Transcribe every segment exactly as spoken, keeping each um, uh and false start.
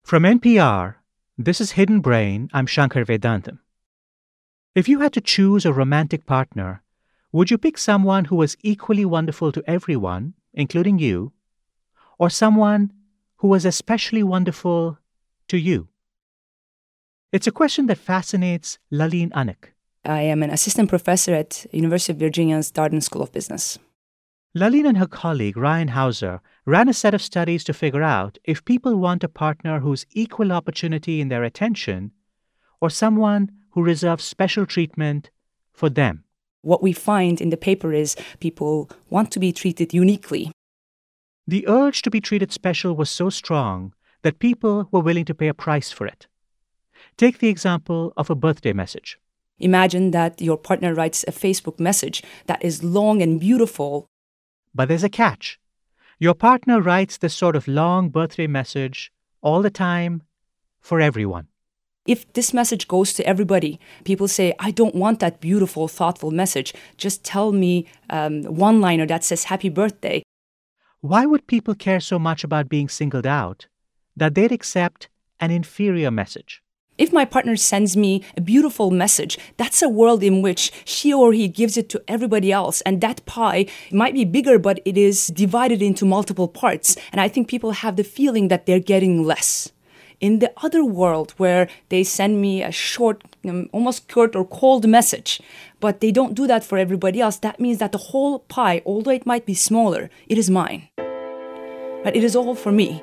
From N P R, this is Hidden Brain. I'm Shankar Vedantam. If you had to choose a romantic partner, would you pick someone who was equally wonderful to everyone, including you, or someone who was especially wonderful to you? It's a question that fascinates Laleen Anik. I am an assistant professor at University of Virginia's Darden School of Business. Laleen and her colleague Ryan Hauser ran a set of studies to figure out if people want a partner who's equal opportunity in their attention or someone who reserves special treatment for them. What we find in the paper is people want to be treated uniquely. The urge to be treated special was so strong that people were willing to pay a price for it. Take the example of a birthday message. Imagine that your partner writes a Facebook message that is long and beautiful. But there's a catch. Your partner writes this sort of long birthday message all the time for everyone. If this message goes to everybody, people say, I don't want that beautiful, thoughtful message. Just tell me um, one liner that says happy birthday. Why would people care so much about being singled out that they'd accept an inferior message? If my partner sends me a beautiful message, that's a world in which she or he gives it to everybody else. And that pie might be bigger, but it is divided into multiple parts. And I think people have the feeling that they're getting less. In the other world where they send me a short, um, almost curt or cold message, but they don't do that for everybody else, that means that the whole pie, although it might be smaller, it is mine. But it is all for me.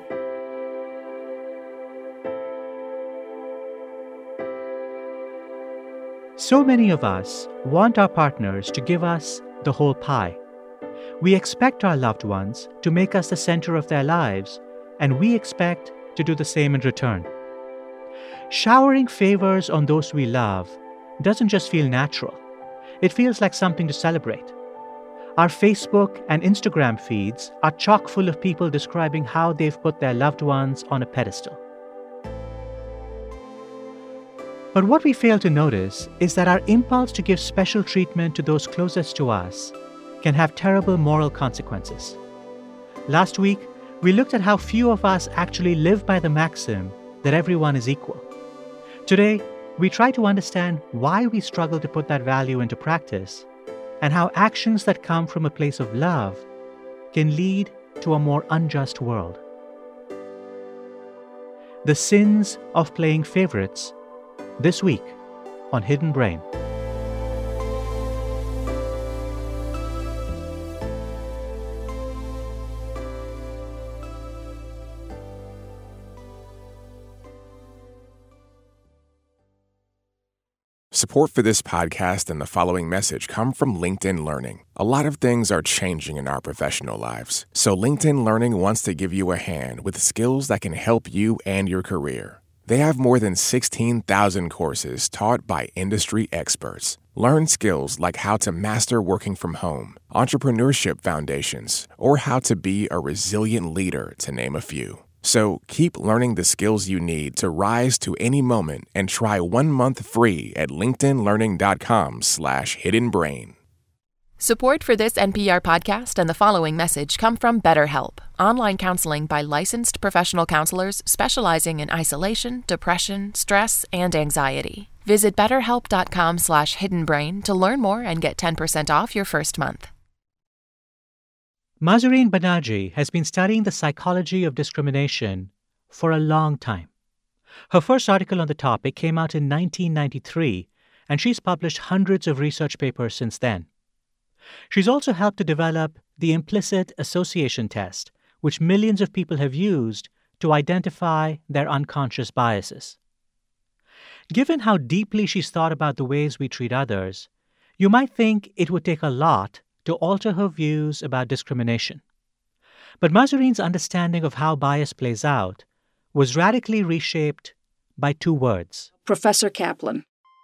So many of us want our partners to give us the whole pie. We expect our loved ones to make us the center of their lives, and we expect to do the same in return. Showering favors on those we love doesn't just feel natural. It feels like something to celebrate. Our Facebook and Instagram feeds are chock full of people describing how they've put their loved ones on a pedestal. But what we fail to notice is that our impulse to give special treatment to those closest to us can have terrible moral consequences. Last week, we looked at how few of us actually live by the maxim that everyone is equal. Today, we try to understand why we struggle to put that value into practice and how actions that come from a place of love can lead to a more unjust world. The sins of playing favorites, this week on Hidden Brain. Support for this podcast and the following message come from LinkedIn Learning. A lot of things are changing in our professional lives, so LinkedIn Learning wants to give you a hand with skills that can help you and your career. They have more than sixteen thousand courses taught by industry experts. Learn skills like how to master working from home, entrepreneurship foundations, or how to be a resilient leader, to name a few. So keep learning the skills you need to rise to any moment and try one month free at linkedinlearning.com slash hiddenbrain. Support for this N P R podcast and the following message come from BetterHelp, online counseling by licensed professional counselors specializing in isolation, depression, stress, and anxiety. Visit betterhelp.com slash hiddenbrain to learn more and get ten percent off your first month. Mahzarin Banaji has been studying the psychology of discrimination for a long time. Her first article on the topic came out in nineteen ninety-three, and she's published hundreds of research papers since then. She's also helped to develop the implicit association test, which millions of people have used to identify their unconscious biases. Given how deeply she's thought about the ways we treat others, you might think it would take a lot to alter her views about discrimination. But Mahzarin's understanding of how bias plays out was radically reshaped by two words. Professor Kaplan.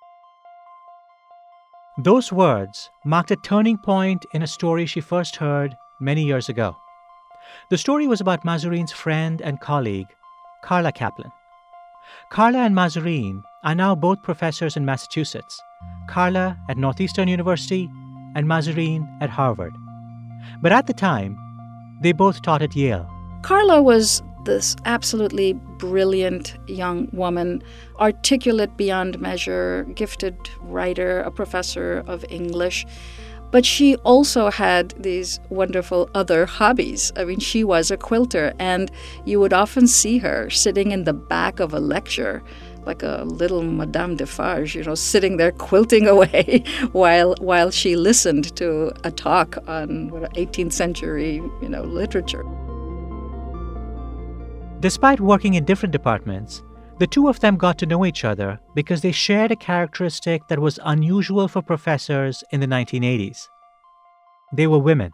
Those words marked a turning point in a story she first heard many years ago. The story was about Mahzarin's friend and colleague, Carla Kaplan. Carla and Mahzarin are now both professors in Massachusetts, Carla at Northeastern University and Mahzarin at Harvard. But at the time, they both taught at Yale. Carla was this absolutely brilliant young woman, articulate beyond measure, gifted writer, a professor of English. But she also had these wonderful other hobbies. I mean, she was a quilter, and you would often see her sitting in the back of a lecture, like a little Madame Defarge, you know, sitting there quilting away while while she listened to a talk on what, eighteenth century, you know, literature. Despite working in different departments, the two of them got to know each other because they shared a characteristic that was unusual for professors in the nineteen eighties. They were women.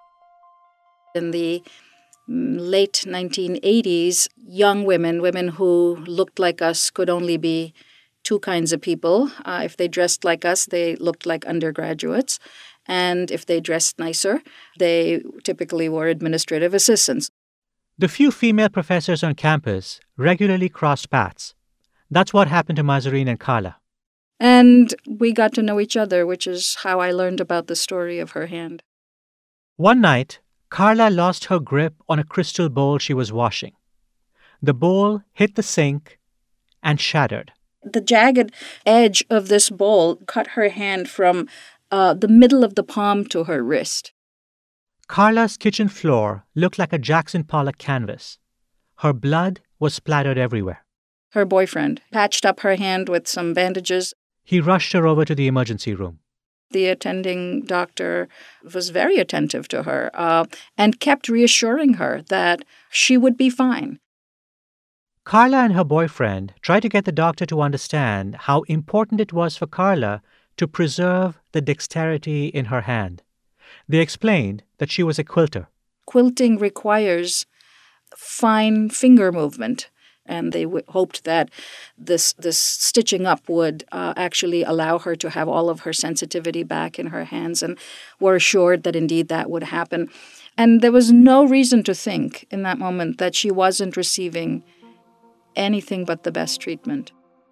In the late nineteen eighties, young women, women who looked like us, could only be two kinds of people. Uh, if they dressed like us, they looked like undergraduates. And if they dressed nicer, they typically were administrative assistants. The few female professors on campus regularly crossed paths. That's what happened to Mahzarin and Carla. And we got to know each other, which is how I learned about the story of her hand. One night, Carla lost her grip on a crystal bowl she was washing. The bowl hit the sink and shattered. The jagged edge of this bowl cut her hand from uh, the middle of the palm to her wrist. Carla's kitchen floor looked like a Jackson Pollock canvas. Her blood was splattered everywhere. Her boyfriend patched up her hand with some bandages. He rushed her over to the emergency room. The attending doctor was very attentive to her uh, and kept reassuring her that she would be fine. Carla and her boyfriend tried to get the doctor to understand how important it was for Carla to preserve the dexterity in her hand. They explained that she was a quilter. Quilting requires fine finger movement, and they w- hoped that this this stitching up would uh, actually allow her to have all of her sensitivity back in her hands, and were assured that indeed that would happen. And there was no reason to think in that moment that she wasn't receiving anything but the best treatment.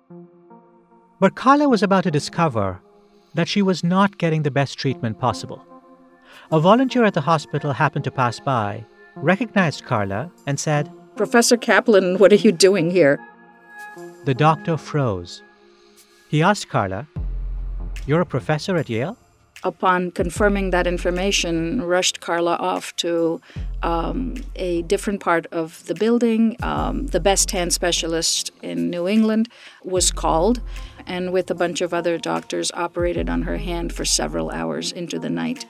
But Carla was about to discover that she was not getting the best treatment possible. A volunteer at the hospital happened to pass by, recognized Carla, and said, "Professor Kaplan, what are you doing here?" The doctor froze. He asked Carla, "You're a professor at Yale?" Upon confirming that information, rushed Carla off to um, a different part of the building. Um, the best hand specialist in New England was called, and with a bunch of other doctors operated on her hand for several hours into the night.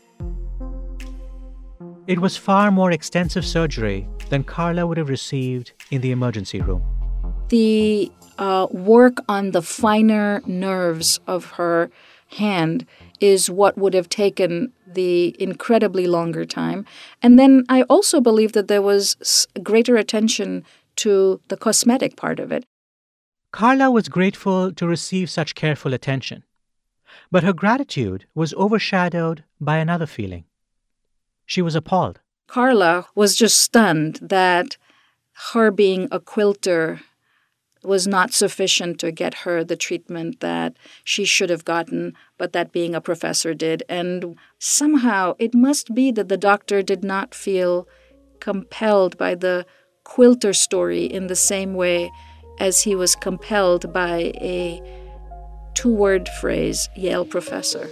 It was far more extensive surgery than Carla would have received in the emergency room. The uh, work on the finer nerves of her hand is what would have taken the incredibly longer time. And then I also believe that there was greater attention to the cosmetic part of it. Carla was grateful to receive such careful attention, but her gratitude was overshadowed by another feeling. She was appalled. Carla was just stunned that her being a quilter was not sufficient to get her the treatment that she should have gotten, but that being a professor did. And somehow it must be that the doctor did not feel compelled by the quilter story in the same way as he was compelled by a two-word phrase, Yale professor.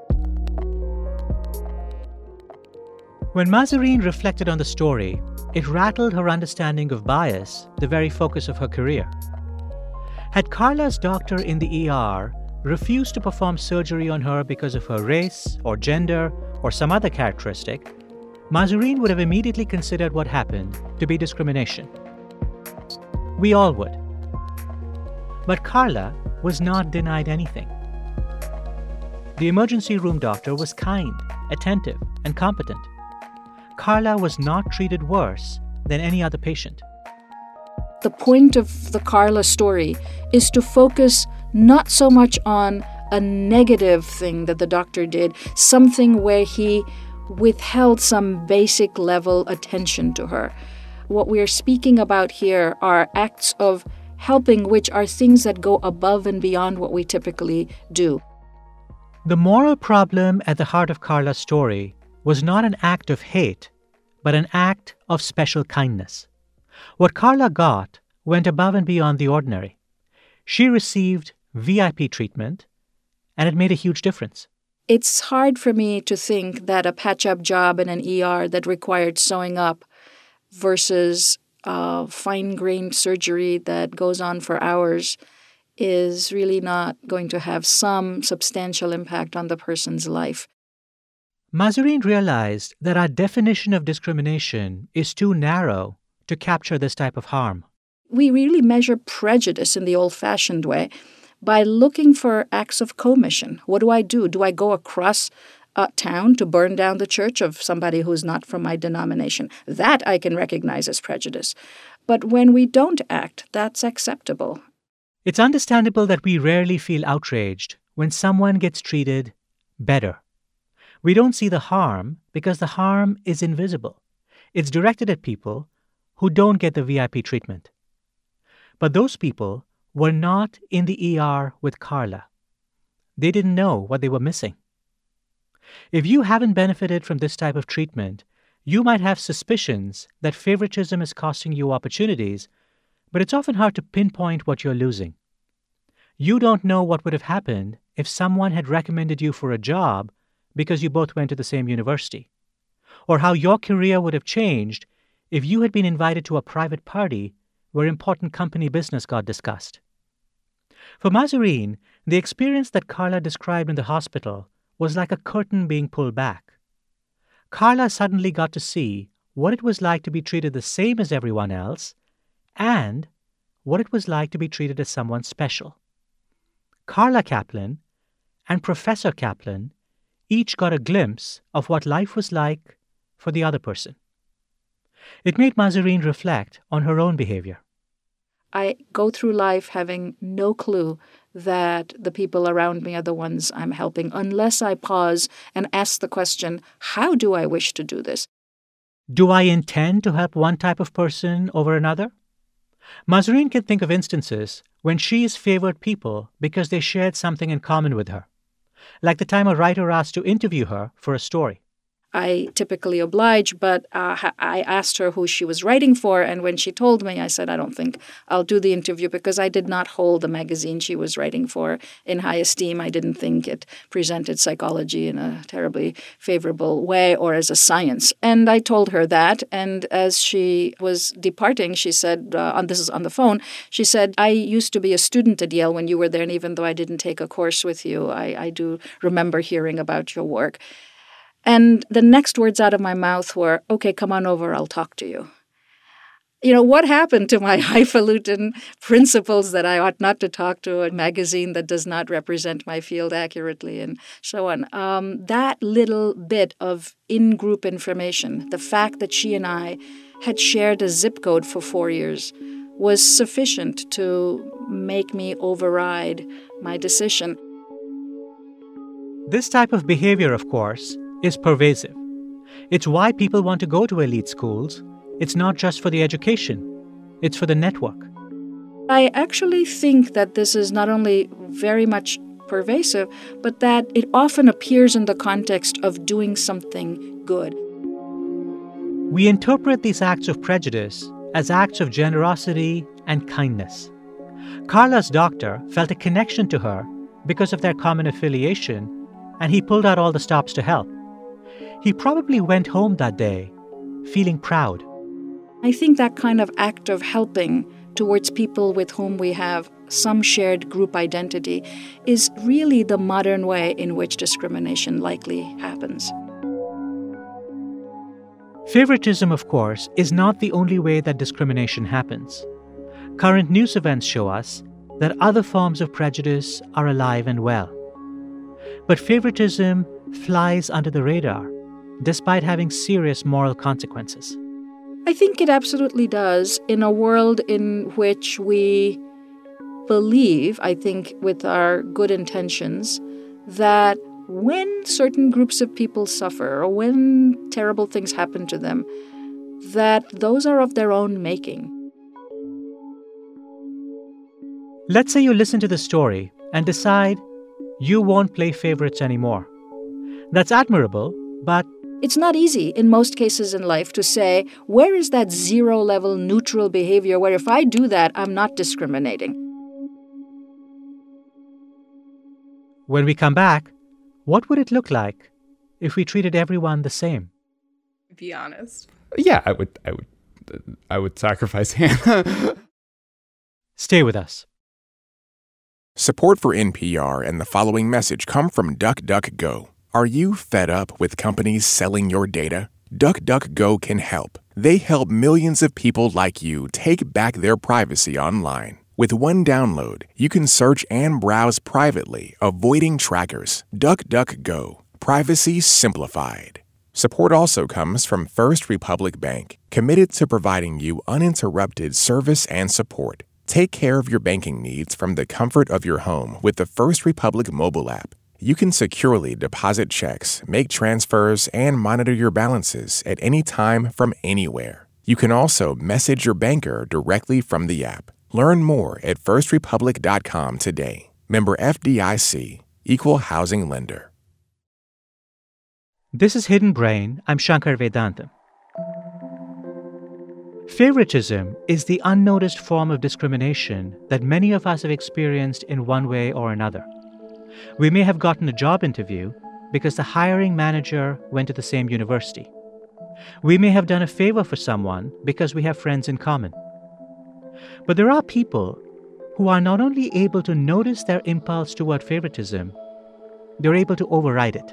When Mahzarin reflected on the story, it rattled her understanding of bias, the very focus of her career. Had Carla's doctor in the E R refused to perform surgery on her because of her race or gender or some other characteristic, Mahzarin would have immediately considered what happened to be discrimination. We all would. But Carla was not denied anything. The emergency room doctor was kind, attentive, and competent. Carla was not treated worse than any other patient. The point of the Carla story is to focus not so much on a negative thing that the doctor did, something where he withheld some basic level attention to her. What we are speaking about here are acts of helping, which are things that go above and beyond what we typically do. The moral problem at the heart of Carla's story was not an act of hate, but an act of special kindness. What Carla got went above and beyond the ordinary. She received V I P treatment, and it made a huge difference. It's hard for me to think that a patch-up job in an E R that required sewing up versus uh, fine-grained surgery that goes on for hours is really not going to have some substantial impact on the person's life. Mahzarin realized that our definition of discrimination is too narrow to capture this type of harm. We really measure prejudice in the old-fashioned way by looking for acts of commission. What do I do? Do I go across uh, town to burn down the church of somebody who's not from my denomination? That I can recognize as prejudice. But when we don't act, that's acceptable. It's understandable that we rarely feel outraged when someone gets treated better. We don't see the harm because the harm is invisible. It's directed at people who don't get the V I P treatment. But those people were not in the E R with Carla. They didn't know what they were missing. If you haven't benefited from this type of treatment, you might have suspicions that favoritism is costing you opportunities, but it's often hard to pinpoint what you're losing. You don't know what would have happened if someone had recommended you for a job because you both went to the same university, or how your career would have changed if you had been invited to a private party where important company business got discussed. For Mahzarin, the experience that Carla described in the hospital was like a curtain being pulled back. Carla suddenly got to see what it was like to be treated the same as everyone else and what it was like to be treated as someone special. Carla Kaplan and Professor Kaplan each got a glimpse of what life was like for the other person. It made Mahzarin reflect on her own behavior. I go through life having no clue that the people around me are the ones I'm helping unless I pause and ask the question, how do I wish to do this? Do I intend to help one type of person over another? Mahzarin can think of instances when she's favored people because they shared something in common with her, like the time a writer asked to interview her for a story. I typically oblige, but uh, I asked her who she was writing for, and when she told me, I said, I don't think I'll do the interview because I did not hold the magazine she was writing for in high esteem. I didn't think it presented psychology in a terribly favorable way or as a science. And I told her that, and as she was departing, she said, uh, on this is on the phone, she said, I used to be a student at Yale when you were there, and even though I didn't take a course with you, I, I do remember hearing about your work. And the next words out of my mouth were, okay, come on over, I'll talk to you. You know, what happened to my highfalutin principles that I ought not to talk to a magazine that does not represent my field accurately and so on? Um, that little bit of in-group information, the fact that she and I had shared a zip code for four years, was sufficient to make me override my decision. This type of behavior, of course, is pervasive. It's why people want to go to elite schools. It's not just for the education. It's for the network. I actually think that this is not only very much pervasive, but that it often appears in the context of doing something good. We interpret these acts of prejudice as acts of generosity and kindness. Carla's doctor felt a connection to her because of their common affiliation, and he pulled out all the stops to help. He probably went home that day feeling proud. I think that kind of act of helping towards people with whom we have some shared group identity is really the modern way in which discrimination likely happens. Favoritism, of course, is not the only way that discrimination happens. Current news events show us that other forms of prejudice are alive and well. But favoritism flies under the radar, despite having serious moral consequences. I think it absolutely does in a world in which we believe, I think with our good intentions, that when certain groups of people suffer or when terrible things happen to them, that those are of their own making. Let's say you listen to the story and decide you won't play favorites anymore. That's admirable, but It's not easy in most cases in life to say, where is that zero-level neutral behavior where if I do that, I'm not discriminating? When we come back, what would it look like if we treated everyone the same? Be honest. Yeah, I would I would I would sacrifice Hannah. Stay with us. Support for N P R and the following message come from DuckDuckGo. Are you fed up with companies selling your data? DuckDuckGo can help. They help millions of people like you take back their privacy online. With one download, you can search and browse privately, avoiding trackers. DuckDuckGo. Privacy simplified. Support also comes from First Republic Bank, committed to providing you uninterrupted service and support. Take care of your banking needs from the comfort of your home with the First Republic mobile app. You can securely deposit checks, make transfers, and monitor your balances at any time from anywhere. You can also message your banker directly from the app. Learn more at first republic dot com today. Member F D I C, Equal Housing Lender. This is Hidden Brain. I'm Shankar Vedantam. Favoritism is the unnoticed form of discrimination that many of us have experienced in one way or another. We may have gotten a job interview because the hiring manager went to the same university. We may have done a favor for someone because we have friends in common. But there are people who are not only able to notice their impulse toward favoritism, they're able to override it.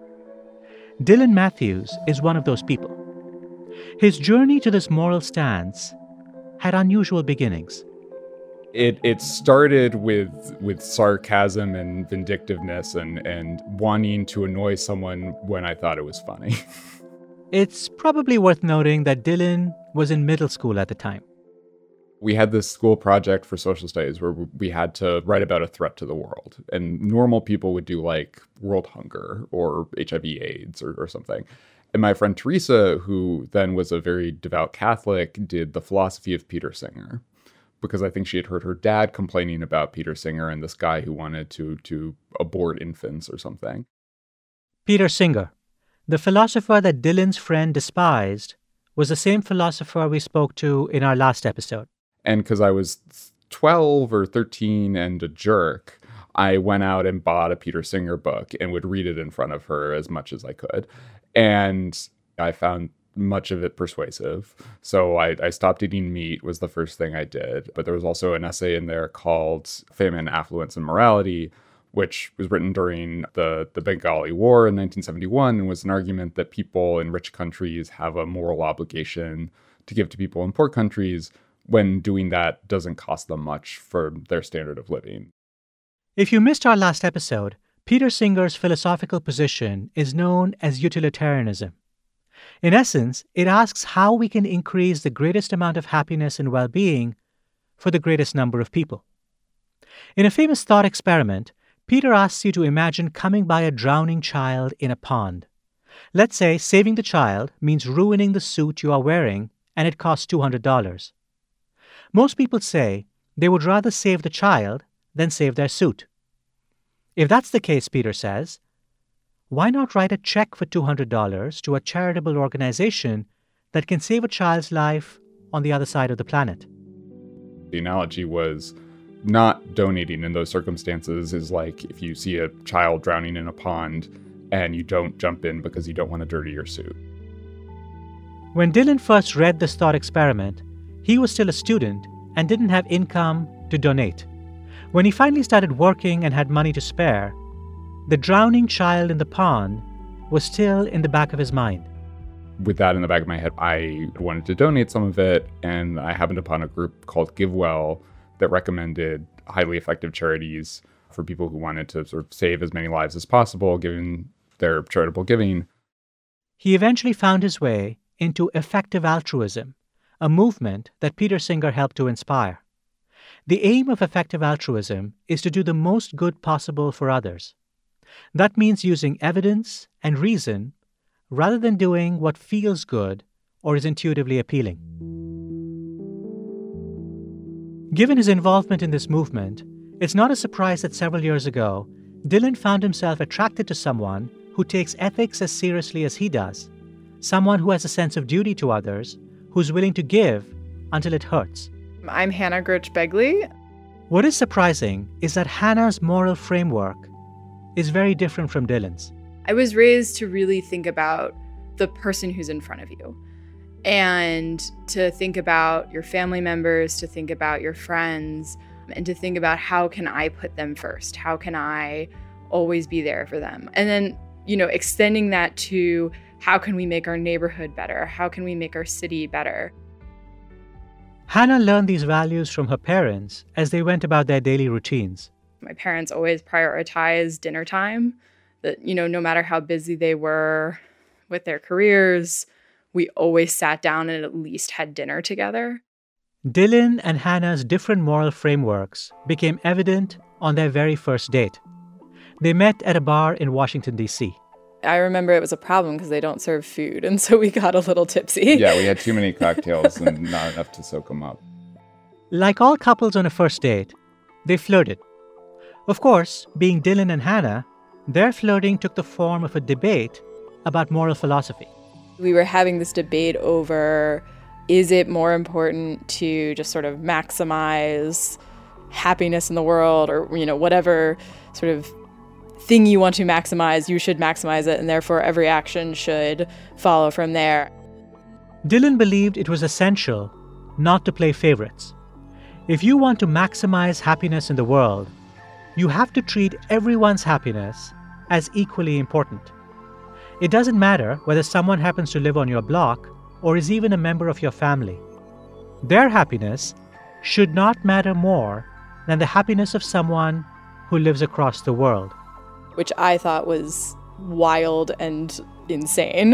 Dylan Matthews is one of those people. His journey to this moral stance had unusual beginnings. It it started with with sarcasm and vindictiveness and, and wanting to annoy someone when I thought it was funny. It's probably worth noting that Dylan was in middle school at the time. We had this school project for social studies where we had to write about a threat to the world. And normal people would do like world hunger or H I V AIDS or, or something. And my friend Teresa, who then was a very devout Catholic, did the philosophy of Peter Singer. Because I think she had heard her dad complaining about Peter Singer and this guy who wanted to, to abort infants or something. Peter Singer, the philosopher that Dylan's friend despised, was the same philosopher we spoke to in our last episode. And because I was twelve or thirteen and a jerk, I went out and bought a Peter Singer book and would read it in front of her as much as I could. And I found much of it persuasive. So I, I stopped eating meat was the first thing I did. But there was also an essay in there called Famine, Affluence, and Morality, which was written during the, the Bengali War in nineteen seventy-one and was an argument that people in rich countries have a moral obligation to give to people in poor countries when doing that doesn't cost them much for their standard of living. If you missed our last episode, Peter Singer's philosophical position is known as utilitarianism. In essence, it asks how we can increase the greatest amount of happiness and well-being for the greatest number of people. In a famous thought experiment, Peter asks you to imagine coming by a drowning child in a pond. Let's say saving the child means ruining the suit you are wearing, and it costs two hundred dollars. Most people say they would rather save the child than save their suit. If that's the case, Peter says, why not write a check for two hundred dollars to a charitable organization that can save a child's life on the other side of the planet? The analogy was not donating in those circumstances is like if you see a child drowning in a pond and you don't jump in because you don't want to dirty your suit. When Dylan first read this thought experiment, he was still a student and didn't have income to donate. When he finally started working and had money to spare, the drowning child in the pond was still in the back of his mind. With that in the back of my head, I wanted to donate some of it, and I happened upon a group called GiveWell that recommended highly effective charities for people who wanted to sort of save as many lives as possible, given their charitable giving. He eventually found his way into effective altruism, a movement that Peter Singer helped to inspire. The aim of effective altruism is to do the most good possible for others. That means using evidence and reason rather than doing what feels good or is intuitively appealing. Given his involvement in this movement, it's not a surprise that several years ago, Dylan found himself attracted to someone who who takes ethics as seriously as he does, someone who has a sense of duty to others, who's willing to give until it hurts. I'm Hannah Gritch-Begley. What is surprising is that Hannah's moral framework is very different from Dylan's. I was raised to really think about the person who's in front of you and to think about your family members, to think about your friends, and to think about how can I put them first? How can I always be there for them? And then, you know, extending that to how can we make our neighborhood better? How can we make our city better? Hannah learned these values from her parents as they went about their daily routines. My parents always prioritized dinner time, that, you know, no matter how busy they were with their careers, we always sat down and at least had dinner together. Dylan and Hannah's different moral frameworks became evident on their very first date. They met at a bar in Washington, D C. I remember it was a problem because they don't serve food, and so we got a little tipsy. Yeah, we had too many cocktails and not enough to soak them up. Like all couples on a first date, they flirted. Of course, being Dylan and Hannah, their flirting took the form of a debate about moral philosophy. We were having this debate over, is it more important to just sort of maximize happiness in the world, or, you know, whatever sort of thing you want to maximize, you should maximize it, and therefore every action should follow from there. Dylan believed it was essential not to play favorites. If you want to maximize happiness in the world, you have to treat everyone's happiness as equally important. It doesn't matter whether someone happens to live on your block or is even a member of your family. Their happiness should not matter more than the happiness of someone who lives across the world. Which I thought was wild and insane.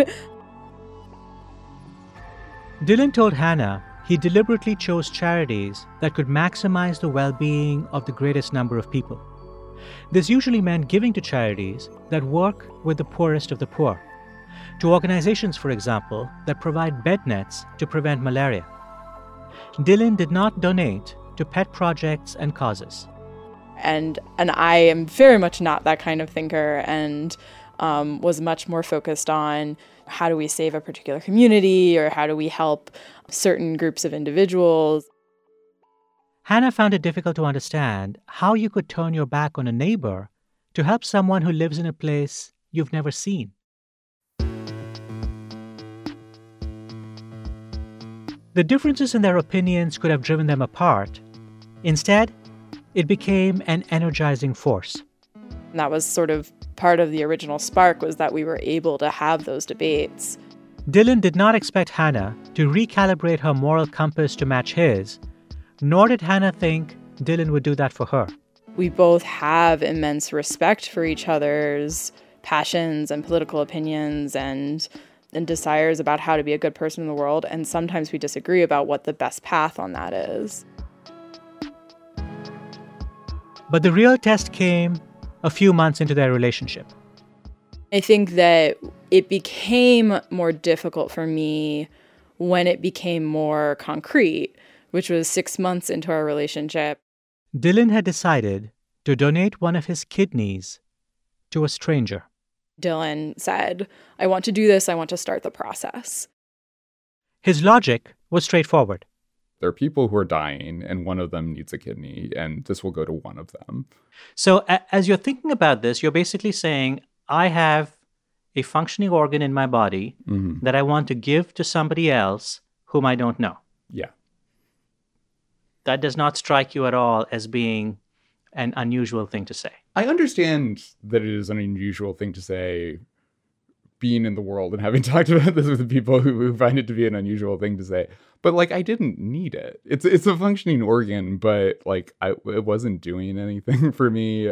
Dylan told Hannah he deliberately chose charities that could maximize the well-being of the greatest number of people. This usually meant giving to charities that work with the poorest of the poor, to organizations, for example, that provide bed nets to prevent malaria. Dylan did not donate to pet projects and causes. And and I am very much not that kind of thinker, and um, was much more focused on how do we save a particular community, or how do we help certain groups of individuals. Hannah found it difficult to understand how you could turn your back on a neighbor to help someone who lives in a place you've never seen. The differences in their opinions could have driven them apart. Instead, it became an energizing force. And that was sort of part of the original spark, was that we were able to have those debates. Dylan did not expect Hannah to recalibrate her moral compass to match his, nor did Hannah think Dylan would do that for her. We both have immense respect for each other's passions and political opinions and, and desires about how to be a good person in the world, and sometimes we disagree about what the best path on that is. But the real test came a few months into their relationship. I think that it became more difficult for me when it became more concrete, which was six months into our relationship. Dylan had decided to donate one of his kidneys to a stranger. Dylan said, I want to do this. I want to start the process. His logic was straightforward. There are people who are dying, and one of them needs a kidney, and this will go to one of them. So a- as you're thinking about this, you're basically saying, I have a functioning organ in my body mm-hmm. that I want to give to somebody else whom I don't know. Yeah. That does not strike you at all as being an unusual thing to say. I understand that it is an unusual thing to say, being in the world and having talked about this with people who, who find it to be an unusual thing to say. But, like, I didn't need it. It's it's a functioning organ, but, like, I, it wasn't doing anything for me.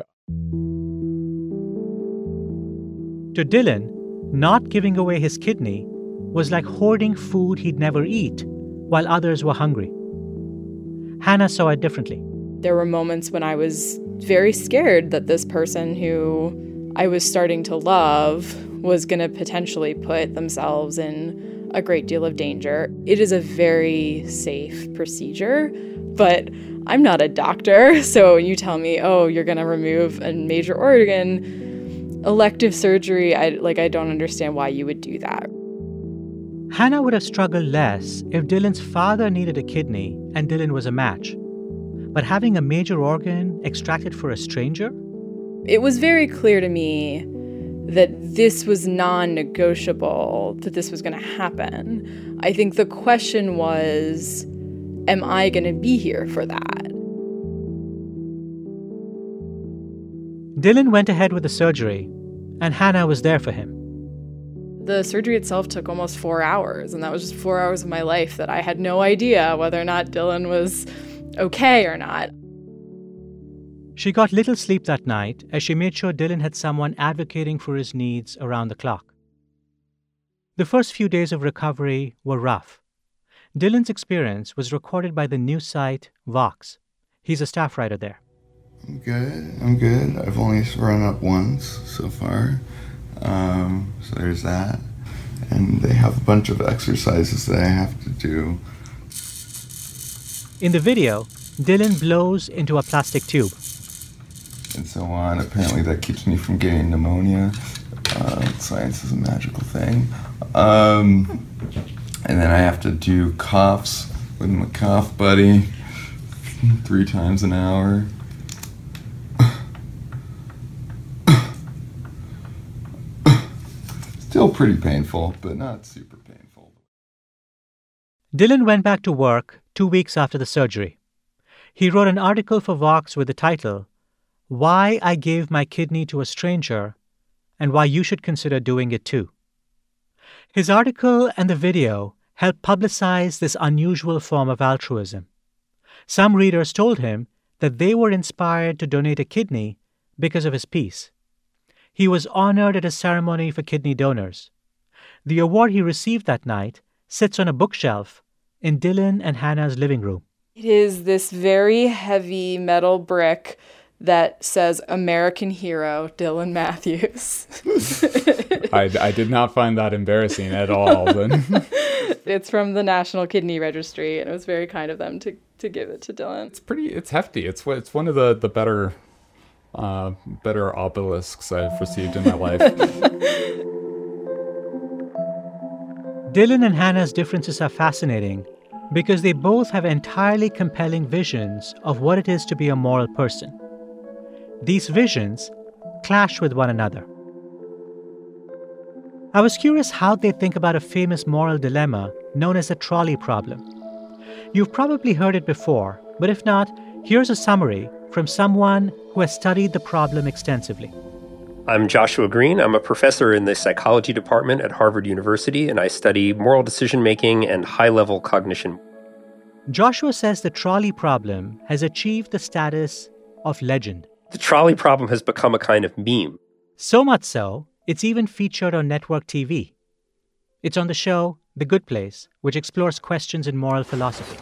To Dylan, not giving away his kidney was like hoarding food he'd never eat while others were hungry. Hannah saw it differently. There were moments when I was very scared that this person who I was starting to love was going to potentially put themselves in a great deal of danger. It is a very safe procedure, but I'm not a doctor. So you tell me, oh, you're going to remove a major organ. elective surgery, I like I don't understand why you would do that. Hannah would have struggled less if Dylan's father needed a kidney and Dylan was a match. But having a major organ extracted for a stranger? It was very clear to me that this was non-negotiable, that this was going to happen. I think the question was, am I going to be here for that? Dylan went ahead with the surgery, and Hannah was there for him. The surgery itself took almost four hours, and that was just four hours of my life that I had no idea whether or not Dylan was okay or not. She got little sleep that night as she made sure Dylan had someone advocating for his needs around the clock. The first few days of recovery were rough. Dylan's experience was recorded by the news site Vox. He's a staff writer there. I'm good. I'm good. I've only run up once so far. Um, so there's that. And they have a bunch of exercises that I have to do. In the video, Dylan blows into a plastic tube. And so on. Apparently that keeps me from getting pneumonia. Uh, science is a magical thing. Um, and then I have to do coughs with my cough buddy three times an hour. Still pretty painful, but not super painful. Dylan went back to work two weeks after the surgery. He wrote an article for Vox with the title, Why I Gave My Kidney to a Stranger and Why You Should Consider Doing It Too. His article and the video helped publicize this unusual form of altruism. Some readers told him that they were inspired to donate a kidney because of his piece. He was honored at a ceremony for kidney donors. The award he received that night sits on a bookshelf in Dylan and Hannah's living room. It is this very heavy metal brick that says American Hero, Dylan Matthews. I, I did not find that embarrassing at all. It's from the National Kidney Registry, and it was very kind of them to, to give it to Dylan. It's pretty, it's hefty. It's it's one of the, the better... Uh, better obelisks I've received in my life. Dylan and Hannah's differences are fascinating because they both have entirely compelling visions of what it is to be a moral person. These visions clash with one another. I was curious how they think about a famous moral dilemma known as the trolley problem. You've probably heard it before, but if not, here's a summary from someone who has studied the problem extensively. I'm Joshua Green. I'm a professor in the psychology department at Harvard University, and I study moral decision-making and high-level cognition. Joshua says the trolley problem has achieved the status of legend. The trolley problem has become a kind of meme. So much so, it's even featured on network T V. It's on the show The Good Place, which explores questions in moral philosophy.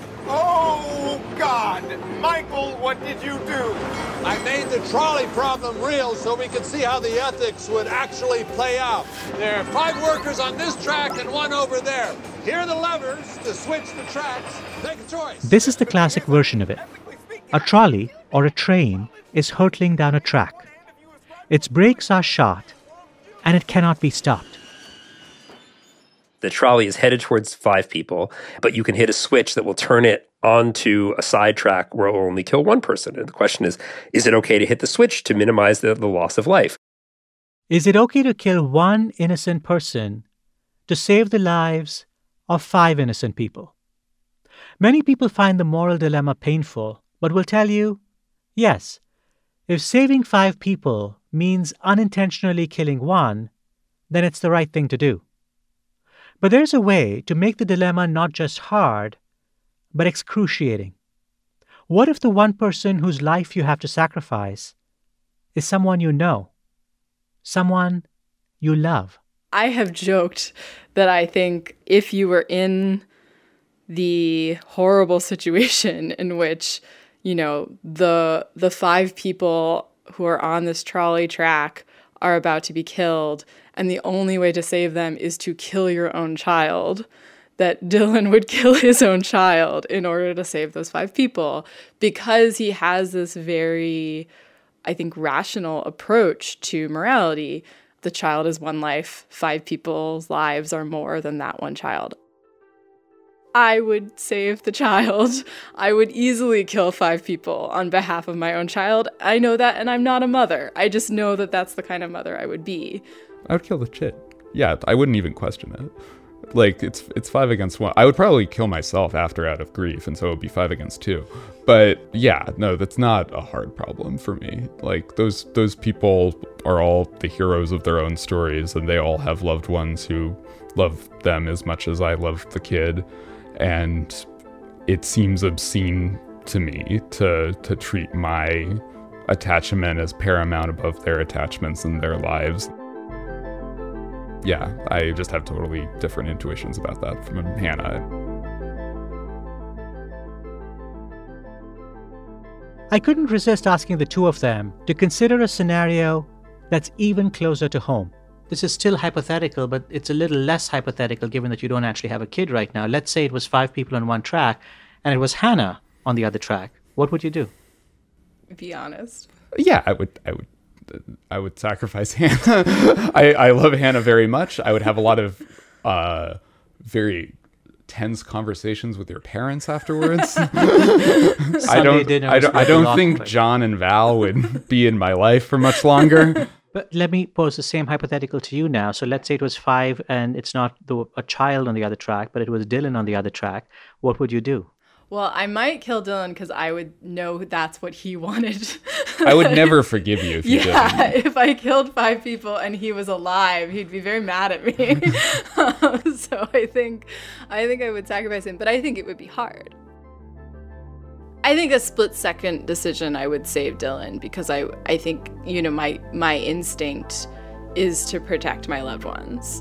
Oh, God! Michael, what did you do? I made the trolley problem real so we could see how the ethics would actually play out. There are five workers on this track and one over there. Here are the levers to switch the tracks. Make a choice. This is the classic version of it. A trolley, or a train, is hurtling down a track. Its brakes are shot, and it cannot be stopped. The trolley is headed towards five people, but you can hit a switch that will turn it onto a side track where it will only kill one person. And the question is, is it okay to hit the switch to minimize the, the loss of life? Is it okay to kill one innocent person to save the lives of five innocent people? Many people find the moral dilemma painful, but will tell you, yes, if saving five people means unintentionally killing one, then it's the right thing to do. But there's a way to make the dilemma not just hard, but excruciating. What if the one person whose life you have to sacrifice is someone you know, someone you love? I have joked that I think if you were in the horrible situation in which, you know, the the five people who are on this trolley track are about to be killed, and the only way to save them is to kill your own child, that Dylan would kill his own child in order to save those five people, because he has this very I think, rational approach to morality. The child is one life. Five people's lives are more than that one child. I would save the child. I would easily kill five people on behalf of my own child. I know that, and I'm not a mother. I just know that that's the kind of mother I would be. I would kill the kid. Yeah, I wouldn't even question it. Like, it's it's five against one. I would probably kill myself after out of grief, and so it would be five against two. But yeah, no, that's not a hard problem for me. Like, those those people are all the heroes of their own stories, and they all have loved ones who love them as much as I love the kid. And it seems obscene to me to to treat my attachment as paramount above their attachments in their lives. Yeah, I just have totally different intuitions about that from Hannah. I couldn't resist asking the two of them to consider a scenario that's even closer to home. This is still hypothetical, but it's a little less hypothetical given that you don't actually have a kid right now. Let's say it was five people on one track and it was Hannah on the other track. What would you do? Be honest. Yeah, I would I would I would sacrifice Hannah. I, I love Hannah very much. I would have a lot of uh, very tense conversations with your parents afterwards. I don't, I don't, I don't think John and Val would be in my life for much longer. But let me pose the same hypothetical to you now. So let's say it was five and it's not the, a child on the other track, but it was Dylan on the other track. What would you do? Well, I might kill Dylan because I would know that's what he wanted. I would never forgive you if you did. Yeah, didn't. If I killed five people and he was alive, he'd be very mad at me. um, so I think, I think I would sacrifice him, but I think it would be hard. I think a split-second decision, I would save Dylan because I, I think, you know, my my instinct is to protect my loved ones.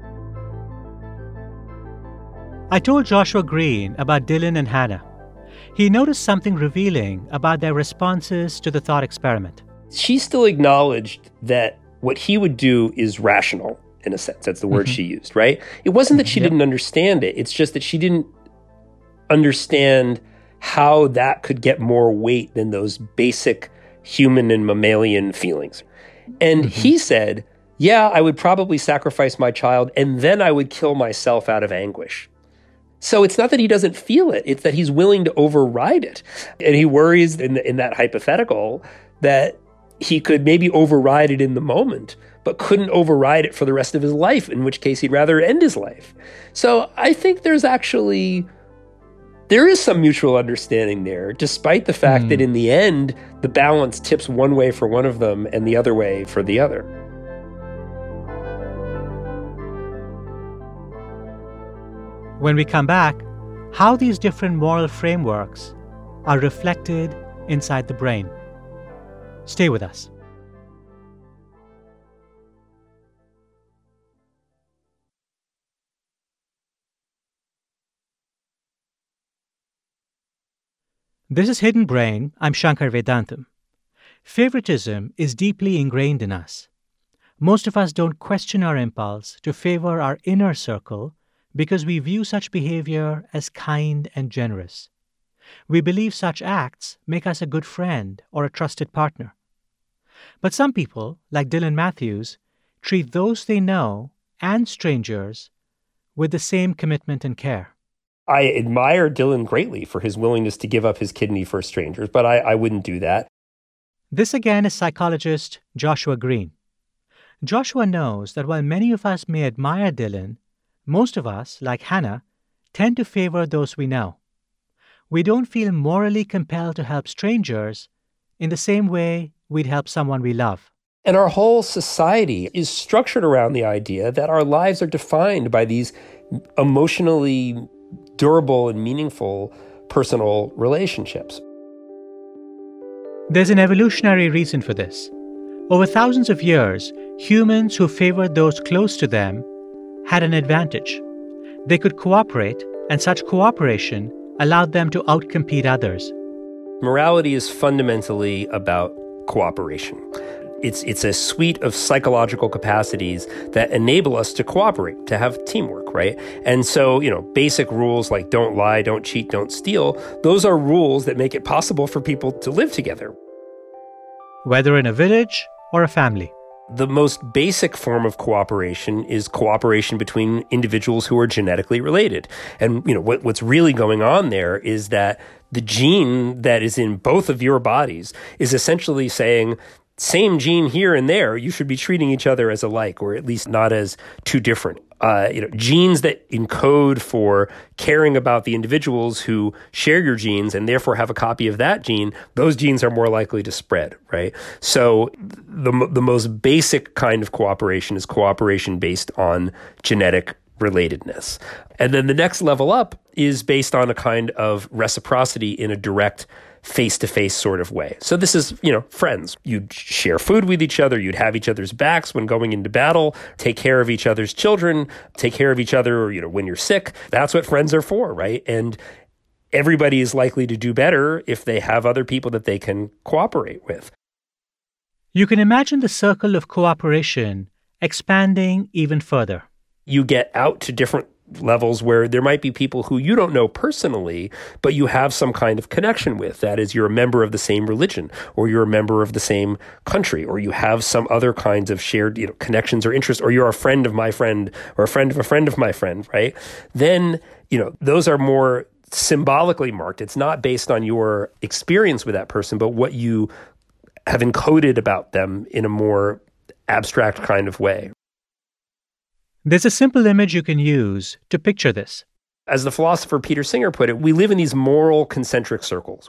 I told Joshua Green about Dylan and Hannah. He noticed something revealing about their responses to the thought experiment. She still acknowledged that what he would do is rational, in a sense. That's the word mm-hmm. she used, right? It wasn't that she yep. didn't understand it. It's just that she didn't understand how that could get more weight than those basic human and mammalian feelings. And mm-hmm. he said, yeah, I would probably sacrifice my child, and then I would kill myself out of anguish. So it's not that he doesn't feel it, it's that he's willing to override it. And he worries in, the, in that hypothetical that he could maybe override it in the moment, but couldn't override it for the rest of his life, in which case he'd rather end his life. So I think there's actually, there is some mutual understanding there, despite the fact mm. that in the end, the balance tips one way for one of them and the other way for the other. When we come back, how these different moral frameworks are reflected inside the brain. Stay with us. This is Hidden Brain. I'm Shankar Vedantam. Favoritism is deeply ingrained in us. Most of us don't question our impulse to favor our inner circle because we view such behavior as kind and generous. We believe such acts make us a good friend or a trusted partner. But some people, like Dylan Matthews, treat those they know and strangers with the same commitment and care. I admire Dylan greatly for his willingness to give up his kidney for strangers, but I, I wouldn't do that. This again is psychologist Joshua Green. Joshua knows that while many of us may admire Dylan, most of us, like Hannah, tend to favor those we know. We don't feel morally compelled to help strangers in the same way we'd help someone we love. And our whole society is structured around the idea that our lives are defined by these emotionally durable and meaningful personal relationships. There's an evolutionary reason for this. Over thousands of years, humans who favored those close to them had an advantage. They could cooperate, and such cooperation allowed them to outcompete others. Morality is fundamentally about cooperation. It's, it's a suite of psychological capacities that enable us to cooperate, to have teamwork, right? And so, you know, basic rules like don't lie, don't cheat, don't steal, those are rules that make it possible for people to live together. whether in a village or a family. The most basic form of cooperation is cooperation between individuals who are genetically related. And, you know, what, what's really going on there is that the gene that is in both of your bodies is essentially saying, same gene here and there, you should be treating each other as alike, or at least not as too different. Uh, you know, genes that encode for caring about the individuals who share your genes and therefore have a copy of that gene, those genes are more likely to spread, right? So the the most basic kind of cooperation is cooperation based on genetic relatedness. And then the next level up is based on a kind of reciprocity in a direct face-to-face sort of way. So this is, you know, friends. You'd share food with each other. You'd have each other's backs when going into battle, take care of each other's children, take care of each other, you know, when you're sick. That's what friends are for, right? And everybody is likely to do better if they have other people that they can cooperate with. You can imagine the circle of cooperation expanding even further. You get out to different levels where there might be people who you don't know personally, but you have some kind of connection with. That is, you're a member of the same religion, or you're a member of the same country, or you have some other kinds of shared, you know, connections or interests, or you're a friend of my friend, or a friend of a friend of my friend, right? Then, you know, those are more symbolically marked. It's not based on your experience with that person, but what you have encoded about them in a more abstract kind of way. There's a simple image you can use to picture this. As the philosopher Peter Singer put it, we live in these moral concentric circles.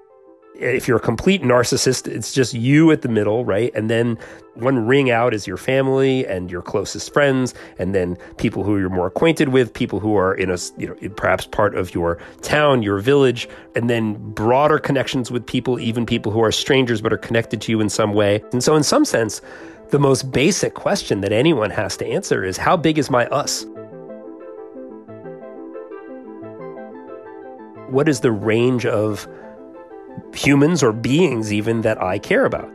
If you're a complete narcissist, it's just you at the middle, right? And then one ring out is your family and your closest friends, and then people who you're more acquainted with, people who are in a, you know, perhaps part of your town, your village, and then broader connections with people, even people who are strangers but are connected to you in some way. And so in some sense, the most basic question that anyone has to answer is, how big is my us? What is the range of humans or beings even that I care about?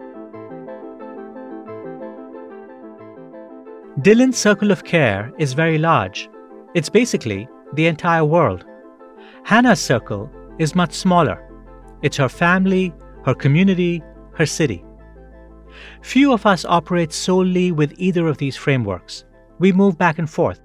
Dylan's circle of care is very large. It's basically the entire world. Hannah's circle is much smaller. It's her family, her community, her city. Few of us operate solely with either of these frameworks. We move back and forth.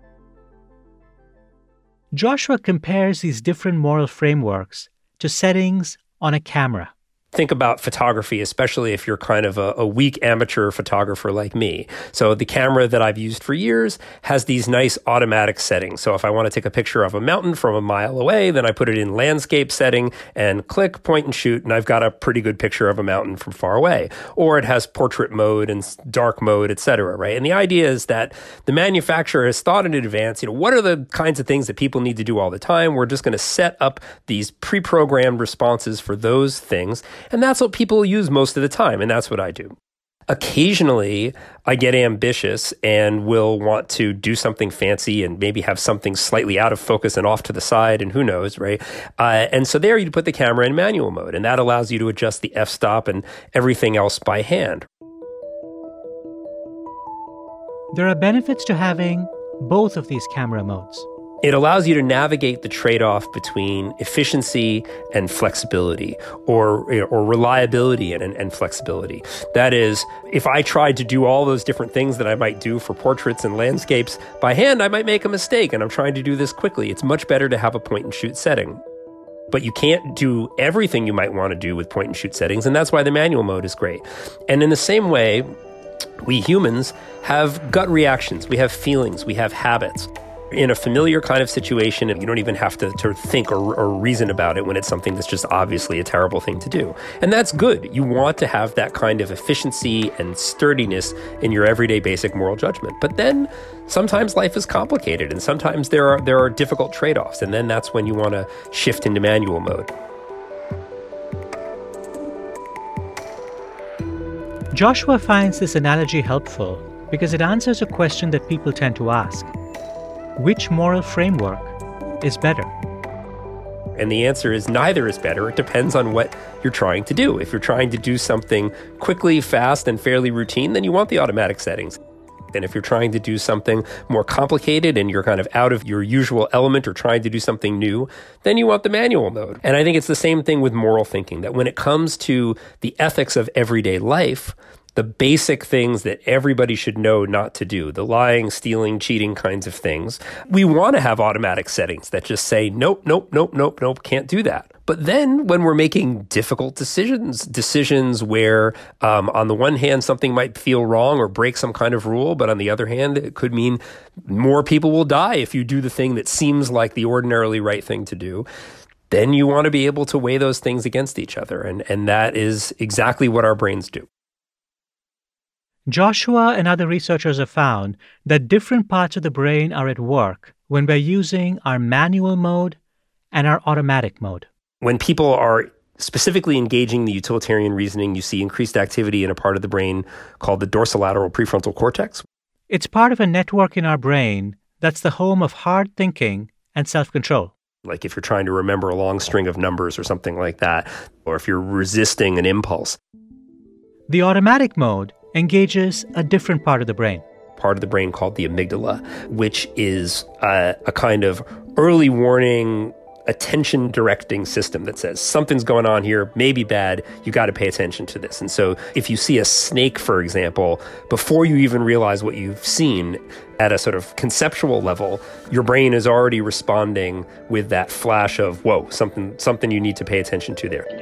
Joshua compares these different moral frameworks to settings on a camera. Think about photography, especially if you're kind of a, a weak amateur photographer like me. So the camera that I've used for years has these nice automatic settings. So if I want to take a picture of a mountain from a mile away, then I put it in landscape setting and click, point and shoot, and I've got a pretty good picture of a mountain from far away. Or it has portrait mode and dark mode, et cetera, right? And the idea is that the manufacturer has thought in advance, you know, what are the kinds of things that people need to do all the time? We're just going to set up these pre-programmed responses for those things. And that's what people use most of the time, and that's what I do. Occasionally, I get ambitious and will want to do something fancy and maybe have something slightly out of focus and off to the side, and who knows, right? Uh, and so there you put the camera in manual mode, and that allows you to adjust the f-stop and everything else by hand. There are benefits to having both of these camera modes. It allows you to navigate the trade-off between efficiency and flexibility, or, or reliability and, and flexibility. That is, if I tried to do all those different things that I might do for portraits and landscapes by hand, I might make a mistake, and I'm trying to do this quickly. It's much better to have a point-and-shoot setting. But you can't do everything you might want to do with point-and-shoot settings, and that's why the manual mode is great. And in the same way, we humans have gut reactions. We have feelings. We have habits. In a familiar kind of situation, and you don't even have to, to think or, or reason about it when it's something that's just obviously a terrible thing to do. And that's good. You want to have that kind of efficiency and sturdiness in your everyday basic moral judgment. But then sometimes life is complicated, and sometimes there are there are difficult trade-offs, and then that's when you want to shift into manual mode. Joshua finds this analogy helpful because it answers a question that people tend to ask. Which moral framework is better? And the answer is neither is better. It depends on what you're trying to do. If you're trying to do something quickly, fast, and fairly routine, then you want the automatic settings. And if you're trying to do something more complicated and you're kind of out of your usual element or trying to do something new, then you want the manual mode. And I think it's the same thing with moral thinking, that when it comes to the ethics of everyday life, the basic things that everybody should know not to do, the lying, stealing, cheating kinds of things, we want to have automatic settings that just say, nope, nope, nope, nope, nope, can't do that. But then when we're making difficult decisions, decisions where um, on the one hand, something might feel wrong or break some kind of rule, but on the other hand, it could mean more people will die if you do the thing that seems like the ordinarily right thing to do, then you want to be able to weigh those things against each other. And, and that is exactly what our brains do. Joshua and other researchers have found that different parts of the brain are at work when we're using our manual mode and our automatic mode. When people are specifically engaging the utilitarian reasoning, you see increased activity in a part of the brain called the dorsolateral prefrontal cortex. It's part of a network in our brain that's the home of hard thinking and self-control. Like if you're trying to remember a long string of numbers or something like that, or if you're resisting an impulse. The automatic mode engages a different part of the brain. Part of the brain called the amygdala, which is a, a kind of early warning, attention directing system that says something's going on here, maybe bad, you got to pay attention to this. And so if you see a snake, for example, before you even realize what you've seen at a sort of conceptual level, your brain is already responding with that flash of, whoa, something, something you need to pay attention to there.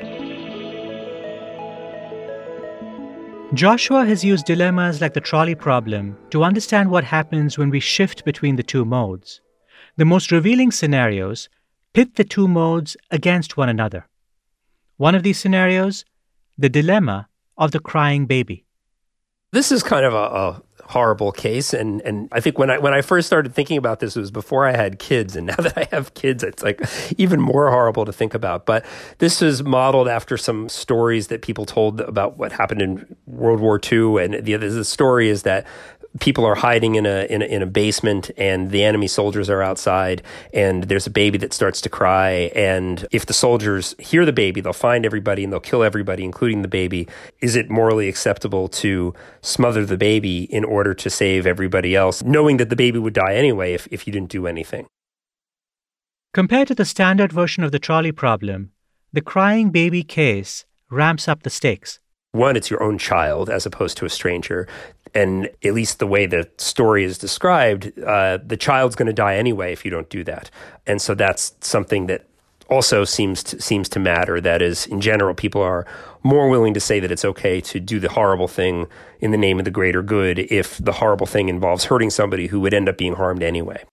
Joshua has used dilemmas like the trolley problem to understand what happens when we shift between the two modes. The most revealing scenarios pit the two modes against one another. One of these scenarios, the dilemma of the crying baby. This is kind of a, a horrible case, and and I think when I when I first started thinking about this, it was before I had kids, and now that I have kids, it's like even more horrible to think about. But this is modeled after some stories that people told about what happened in World War Two, and the the story is that people are hiding in a, in a in a basement, and the enemy soldiers are outside, and there's a baby that starts to cry, and if the soldiers hear the baby, they'll find everybody and they'll kill everybody, including the baby. Is it morally acceptable to smother the baby in order to save everybody else, knowing that the baby would die anyway if, if you didn't do anything? Compared to the standard version of the trolley problem, the crying baby case ramps up the stakes. One, it's your own child as opposed to a stranger. And at least the way the story is described, uh, the child's going to die anyway if you don't do that. And so that's something that also seems to, seems to matter. That is, in general, people are more willing to say that it's okay to do the horrible thing in the name of the greater good if the horrible thing involves hurting somebody who would end up being harmed anyway.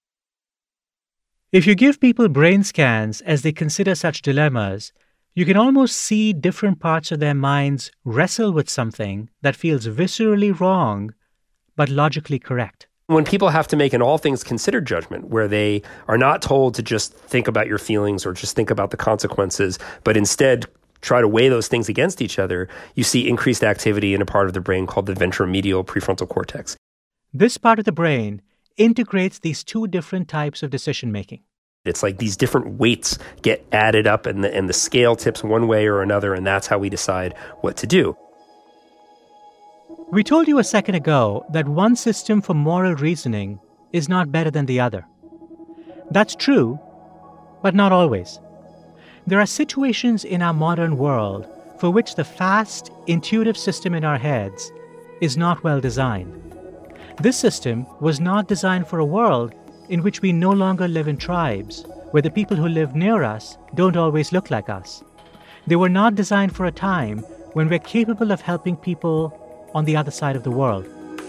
If you give people brain scans as they consider such dilemmas, you can almost see different parts of their minds wrestle with something that feels viscerally wrong, but logically correct. When people have to make an all things considered judgment, where they are not told to just think about your feelings or just think about the consequences, but instead try to weigh those things against each other, you see increased activity in a part of the brain called the ventromedial prefrontal cortex. This part of the brain integrates these two different types of decision-making. It's like these different weights get added up and the, and the scale tips one way or another, and that's how we decide what to do. We told you a second ago that one system for moral reasoning is not better than the other. That's true, but not always. There are situations in our modern world for which the fast, intuitive system in our heads is not well designed. This system was not designed for a world in which we no longer live in tribes, where the people who live near us don't always look like us. They were not designed for a time when we're capable of helping people on the other side of the world.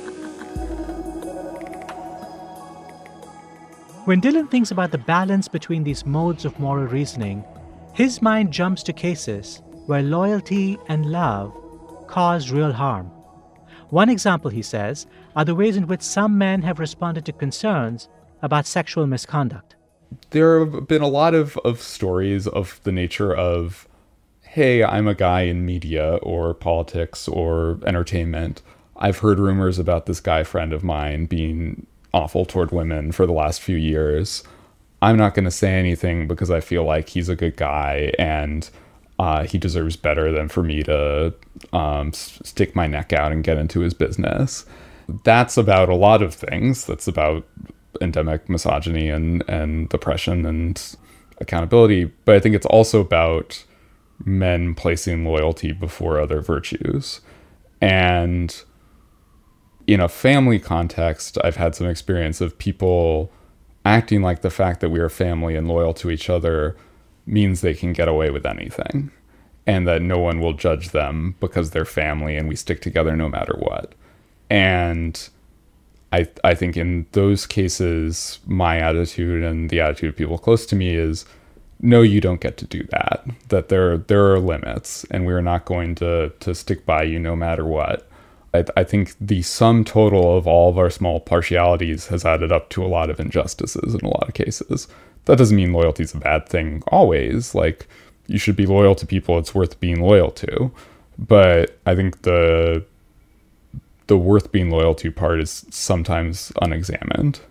When Dylan thinks about the balance between these modes of moral reasoning, his mind jumps to cases where loyalty and love cause real harm. One example, he says, are the ways in which some men have responded to concerns about sexual misconduct. There have been a lot of, of stories of the nature of, hey, I'm a guy in media or politics or entertainment. I've heard rumors about this guy friend of mine being awful toward women for the last few years. I'm not going to say anything because I feel like he's a good guy and uh, he deserves better than for me to um, s- stick my neck out and get into his business. that's about a lot of things. That's about endemic misogyny and, and oppression and accountability. But I think it's also about men placing loyalty before other virtues. And in a family context, I've had some experience of people acting like the fact that we are family and loyal to each other means they can get away with anything, and that no one will judge them because they're family and we stick together no matter what. And I I think in those cases, my attitude and the attitude of people close to me is, no, you don't get to do that, that there, there are limits, and we're not going to, to stick by you no matter what. I, I think the sum total of all of our small partialities has added up to a lot of injustices in a lot of cases. That doesn't mean loyalty is a bad thing always. Like, you should be loyal to people it's worth being loyal to. But I think the the worth being loyal to part is sometimes unexamined.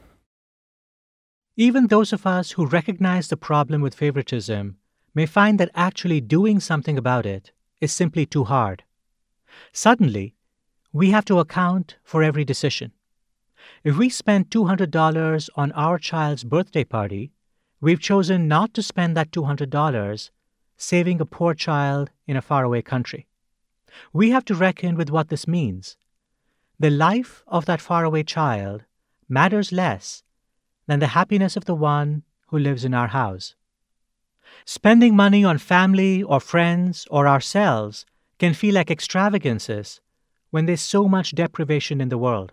Even those of us who recognize the problem with favoritism may find that actually doing something about it is simply too hard. Suddenly, we have to account for every decision. If we spend two hundred dollars on our child's birthday party, we've chosen not to spend that two hundred dollars saving a poor child in a faraway country. We have to reckon with what this means. The life of that faraway child matters less than the happiness of the one who lives in our house. Spending money on family or friends or ourselves can feel like extravagances when there's so much deprivation in the world.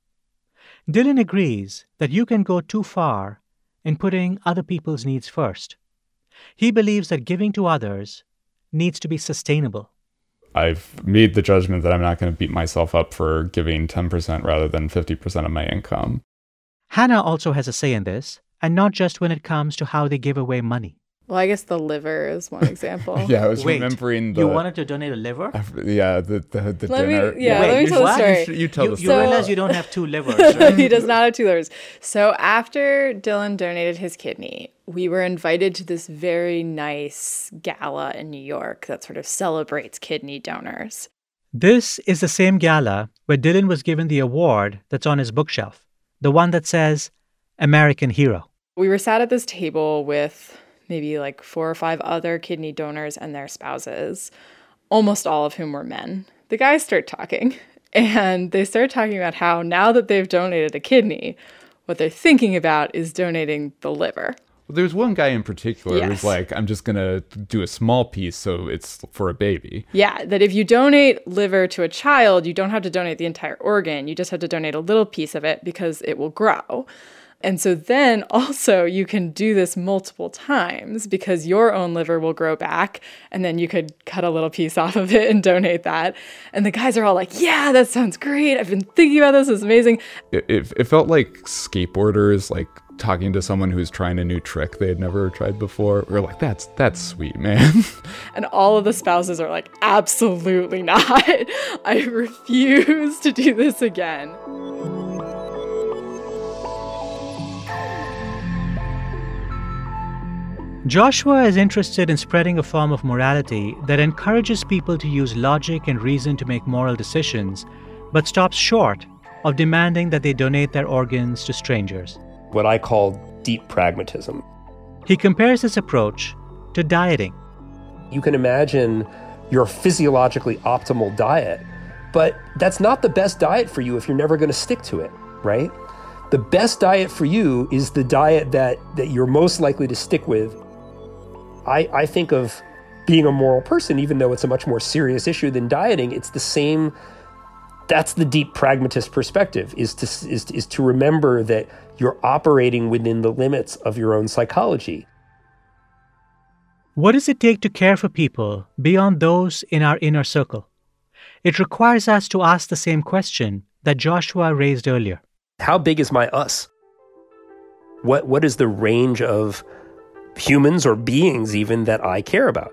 Dylan agrees that you can go too far in putting other people's needs first. He believes that giving to others needs to be sustainable. I've made the judgment that I'm not going to beat myself up for giving ten percent rather than fifty percent of my income. Hannah also has a say in this, and not just when it comes to how they give away money. Well, I guess the liver is one example. Yeah, I was Wait, remembering the... you wanted to donate a liver? Uh, yeah, the, the, the let dinner. Me, yeah, Wait, let me tell what? the story. You, should, you tell You, the you story. realize you don't have two livers, right? He does not have two livers. So after Dylan donated his kidney, we were invited to this very nice gala in New York that sort of celebrates kidney donors. This is the same gala where Dylan was given the award that's on his bookshelf, the one that says American Hero. We were sat at this table with maybe like four or five other kidney donors and their spouses, almost all of whom were men. The guys start talking, and they start talking about how now that they've donated a kidney, what they're thinking about is donating the liver. Well, there's one guy in particular Yes. who's like, I'm just going to do a small piece so it's for a baby. Yeah, that if you donate liver to a child, you don't have to donate the entire organ. You just have to donate a little piece of it because it will grow. And so then also you can do this multiple times because your own liver will grow back, and then you could cut a little piece off of it and donate that. And the guys are all like, yeah, that sounds great. I've been thinking about this. It's amazing. It, it, it felt like skateboarders, like talking to someone who's trying a new trick they had never tried before. We're like, that's that's sweet, man. And all of the spouses are like, absolutely not. I refuse to do this again. Joshua is interested in spreading a form of morality that encourages people to use logic and reason to make moral decisions, but stops short of demanding that they donate their organs to strangers. What I call deep pragmatism. He compares this approach to dieting. You can imagine your physiologically optimal diet, but that's not the best diet for you if you're never going to stick to it, right? The best diet for you is the diet that, that you're most likely to stick with. I, I think of being a moral person, even though it's a much more serious issue than dieting, it's the same. That's the deep pragmatist perspective, is to, is, is to remember that you're operating within the limits of your own psychology. What does it take to care for people beyond those in our inner circle? It requires us to ask the same question that Joshua raised earlier. How big is my us? What What is the range of humans or beings even that I care about?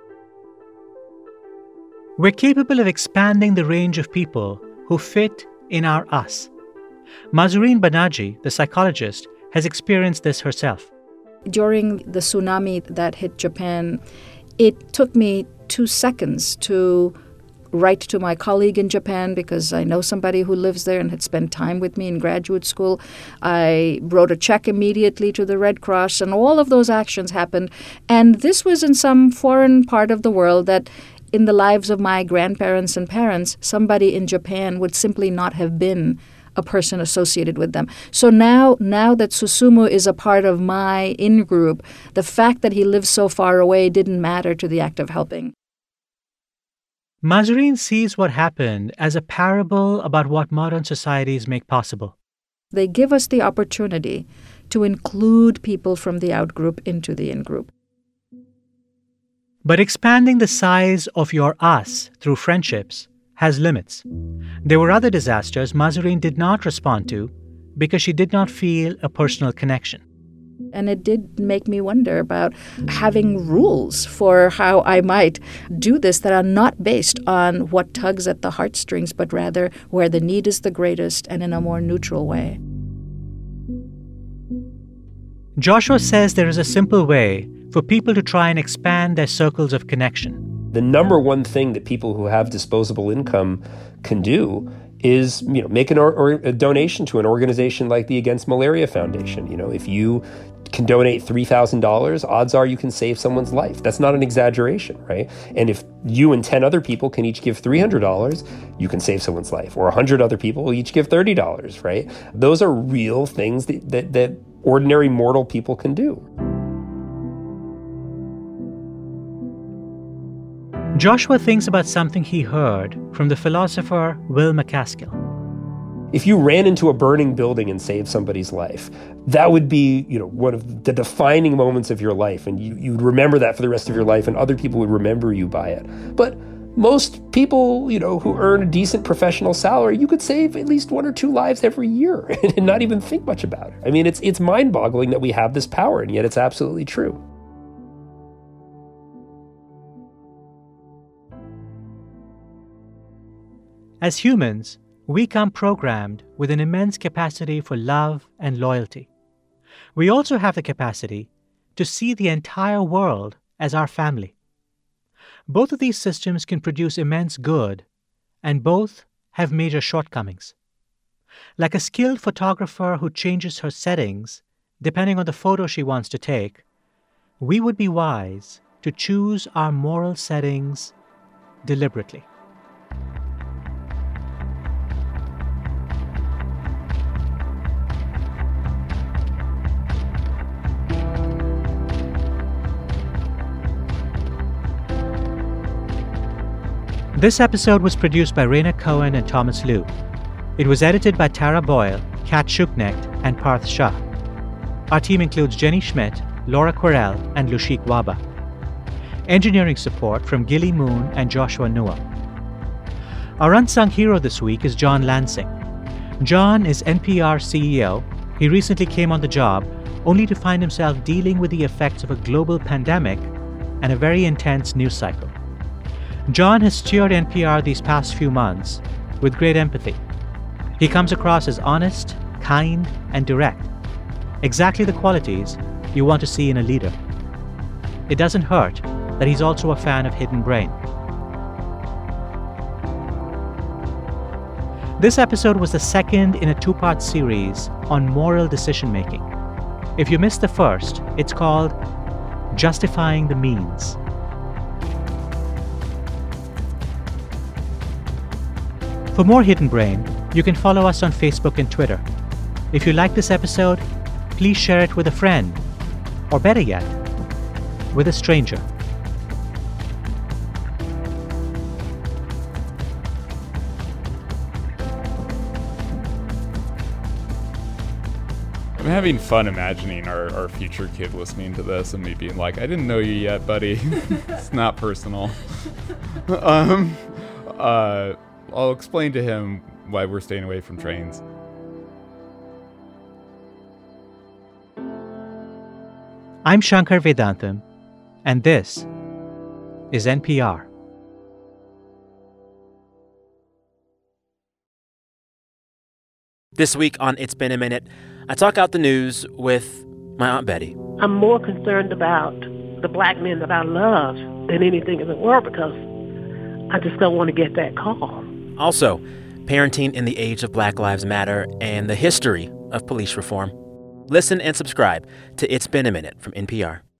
We're capable of expanding the range of people who fit in our us. Mahzarin Banaji, the psychologist, has experienced this herself. During the tsunami that hit Japan, it took me two seconds to write to my colleague in Japan because I know somebody who lives there and had spent time with me in graduate school. I wrote a check immediately to the Red Cross, and all of those actions happened. And this was in some foreign part of the world that in the lives of my grandparents and parents, somebody in Japan would simply not have been a person associated with them. So now, now that Susumu is a part of my in-group, the fact that he lives so far away didn't matter to the act of helping. Mahzarin sees what happened as a parable about what modern societies make possible. They give us the opportunity to include people from the out-group into the in-group. But expanding the size of your us through friendships has limits. There were other disasters Mahzarin did not respond to because she did not feel a personal connection. And it did make me wonder about having rules for how I might do this that are not based on what tugs at the heartstrings, but rather where the need is the greatest and in a more neutral way. Joshua says there is a simple way for people to try and expand their circles of connection. The number one thing that people who have disposable income can do is, you know, make an or, or a donation to an organization like the Against Malaria Foundation. You know, if you can donate three thousand dollars, odds are you can save someone's life. That's not an exaggeration, right? And if you and ten other people can each give three hundred dollars, you can save someone's life. Or one hundred other people will each give thirty dollars, right? Those are real things that, that, that ordinary mortal people can do. Joshua thinks about something he heard from the philosopher Will MacAskill. If you ran into a burning building and saved somebody's life, that would be, you know, one of the defining moments of your life, and you, you'd remember that for the rest of your life, and other people would remember you by it. But most people, you know, who earn a decent professional salary, you could save at least one or two lives every year and not even think much about it. I mean, it's it's mind-boggling that we have this power, and yet it's absolutely true. As humans, we come programmed with an immense capacity for love and loyalty. We also have the capacity to see the entire world as our family. Both of these systems can produce immense good, and both have major shortcomings. Like a skilled photographer who changes her settings depending on the photo she wants to take, we would be wise to choose our moral settings deliberately. This episode was produced by Raina Cohen and Thomas Liu. It was edited by Tara Boyle, Kat Schuknecht, and Parth Shah. Our team includes Jenny Schmidt, Laura Quirrell, and Lushik Waba. Engineering support from Gilly Moon and Joshua Noah. Our unsung hero this week is John Lansing. John is N P R C E O. He recently came on the job only to find himself dealing with the effects of a global pandemic and a very intense news cycle. John has steered N P R these past few months with great empathy. He comes across as honest, kind, and direct. Exactly the qualities you want to see in a leader. It doesn't hurt that he's also a fan of Hidden Brain. This episode was the second in a two-part series on moral decision-making. If you missed the first, it's called Justifying the Means. For more Hidden Brain, you can follow us on Facebook and Twitter. If you like this episode, please share it with a friend, or better yet, with a stranger. I'm having fun imagining our, our future kid listening to this and me being like, I didn't know you yet, buddy. It's not personal. um, uh... I'll explain to him why we're staying away from trains. I'm Shankar Vedantam, and this is N P R. This week on It's Been a Minute, I talk out the news with my Aunt Betty. I'm more concerned about the black men that I love than anything in the world because I just don't want to get that call. Also, parenting in the age of Black Lives Matter and the history of police reform. Listen and subscribe to It's Been a Minute from N P R.